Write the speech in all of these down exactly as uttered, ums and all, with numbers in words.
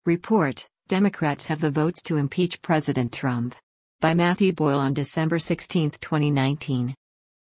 Report: Democrats have the votes to impeach President Trump. By Matthew Boyle on December sixteenth, twenty nineteen.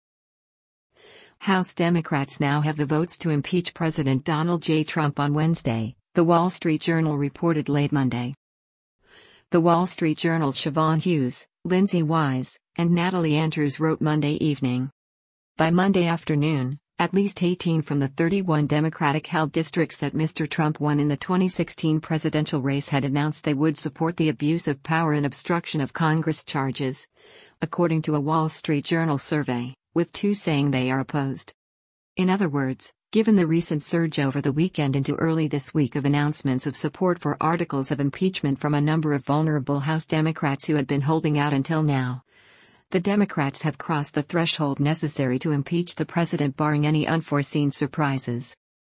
House Democrats now have the votes to impeach President Donald J. Trump on Wednesday, The Wall Street Journal reported late Monday. The Wall Street Journal's Siobhan Hughes, Lindsay Wise, and Natalie Andrews wrote Monday evening. By Monday afternoon, at least eighteen from the thirty-one Democratic-held districts that Mister Trump won in the twenty sixteen presidential race had announced they would support the abuse of power and obstruction of Congress charges, according to a Wall Street Journal survey, with two saying they are opposed. In other words, given the recent surge over the weekend into early this week of announcements of support for articles of impeachment from a number of vulnerable House Democrats who had been holding out until now, the Democrats have crossed the threshold necessary to impeach the president barring any unforeseen surprises.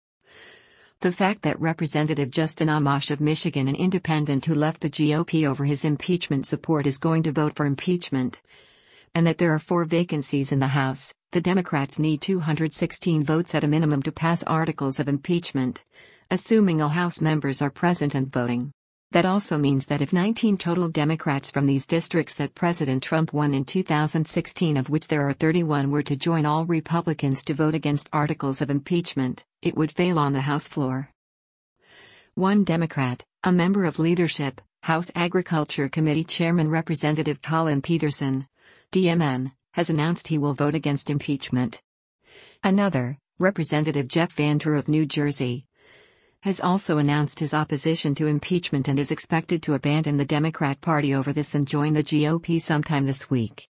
The fact that Representative Justin Amash of Michigan, an independent who left the G O P over his impeachment support, is going to vote for impeachment, and that there are four vacancies in the House, the Democrats need two hundred sixteen votes at a minimum to pass articles of impeachment, assuming all House members are present and voting. That also means that if nineteen total Democrats from these districts that President Trump won in two thousand sixteen, of which there are thirty-one, were to join all Republicans to vote against articles of impeachment, it would fail on the House floor. One Democrat, a member of leadership, House Agriculture Committee Chairman Representative Colin Peterson, D M N, has announced he will vote against impeachment. Another, Representative Jeff Van Drew of New Jersey, has also announced his opposition to impeachment and is expected to abandon the Democrat Party over this and join the G O P sometime this week.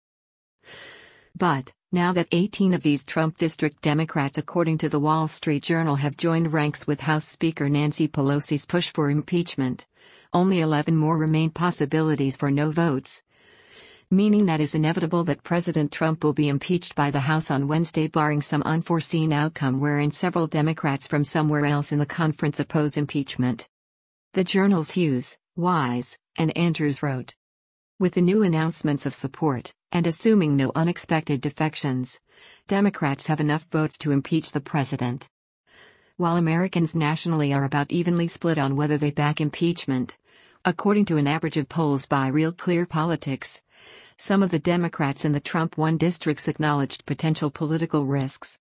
But, now that eighteen of these Trump district Democrats, according to the Wall Street Journal, have joined ranks with House Speaker Nancy Pelosi's push for impeachment, only eleven more remain possibilities for no votes, meaning that it's inevitable that President Trump will be impeached by the House on Wednesday barring some unforeseen outcome wherein several Democrats from somewhere else in the conference oppose impeachment. The Journal's Hughes, Wise, and Andrews wrote. With the new announcements of support, and assuming no unexpected defections, Democrats have enough votes to impeach the president. While Americans nationally are about evenly split on whether they back impeachment, according to an average of polls by Real Clear Politics, some of the Democrats in the Trump-won districts acknowledged potential political risks.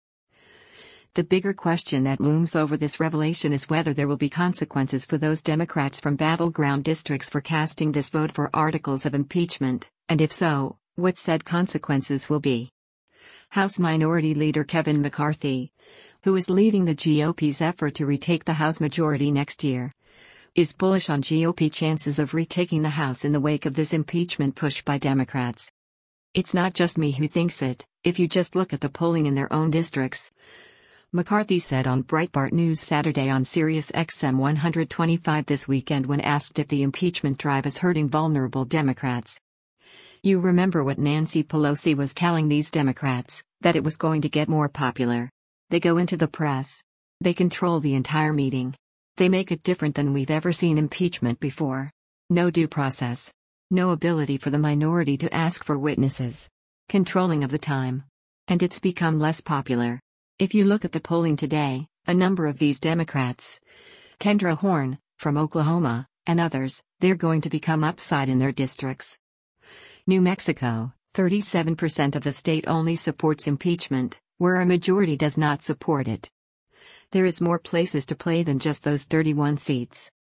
The bigger question that looms over this revelation is whether there will be consequences for those Democrats from battleground districts for casting this vote for articles of impeachment, and if so, what said consequences will be. House Minority Leader Kevin McCarthy, who is leading the G O P's effort to retake the House majority next year, is bullish on G O P chances of retaking the House in the wake of this impeachment push by Democrats. It's not just me who thinks it, if you just look at the polling in their own districts, McCarthy said on Breitbart News Saturday on Sirius X M one twenty-five this weekend when asked if the impeachment drive is hurting vulnerable Democrats. You remember what Nancy Pelosi was telling these Democrats, that it was going to get more popular. They go into the press. They control the entire meeting. They make it different than we've ever seen impeachment before. No due process. No ability for the minority to ask for witnesses. Controlling of the time. And it's become less popular. If you look at the polling today, a number of these Democrats, Kendra Horn, from Oklahoma, and others, they're going to become upside in their districts. New Mexico, thirty-seven percent of the state only supports impeachment, where a majority does not support it. There is more places to play than just those thirty-one seats.